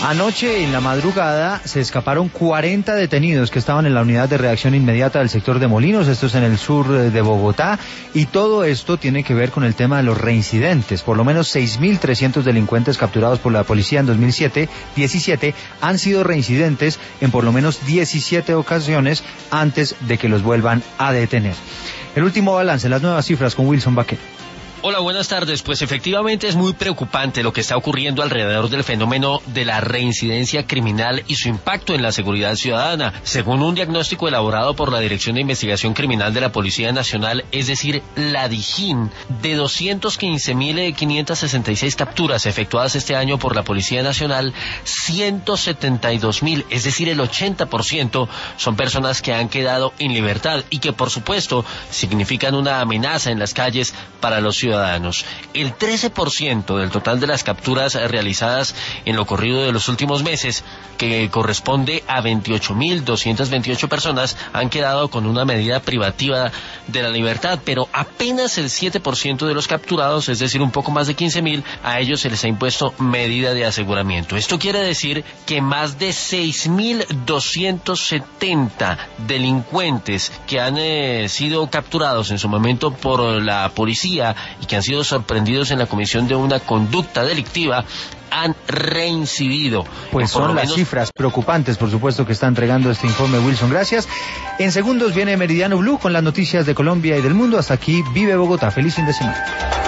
Anoche en la madrugada se escaparon 40 detenidos que estaban en la unidad de reacción inmediata del sector de Molinos, esto es en el sur de Bogotá, y todo esto tiene que ver con el tema de los reincidentes. Por lo menos 6.300 delincuentes capturados por la policía en 2017 han sido reincidentes en por lo menos 17 ocasiones antes de que los vuelvan a detener. El último balance, las nuevas cifras con Wilson Baquer. Hola, buenas tardes. Pues efectivamente es muy preocupante lo que está ocurriendo alrededor del fenómeno de la reincidencia criminal y su impacto en la seguridad ciudadana. Según un diagnóstico elaborado por la Dirección de Investigación Criminal de la Policía Nacional, es decir, la DIJÍN, de 215.566 capturas efectuadas este año por la Policía Nacional, 172.000, es decir, el 80%, son personas que han quedado en libertad y que, por supuesto, significan una amenaza en las calles para los ciudadanos. El 13% del total de las capturas realizadas en lo corrido de los últimos meses, que corresponde a 28.228 personas, han quedado con una medida privativa de la libertad, pero apenas el 7% de los capturados, es decir, un poco más de 15.000, a ellos se les ha impuesto medida de aseguramiento. Esto quiere decir que más de 6.270 delincuentes que han sido capturados en su momento por la policía y que han sido sorprendidos en la comisión de una conducta delictiva, han reincidido. Pues son las cifras preocupantes, por supuesto, que está entregando este informe Wilson. Gracias. En segundos viene Meridiano Blue con las noticias de Colombia y del mundo. Hasta aquí Vive Bogotá. Feliz fin de semana.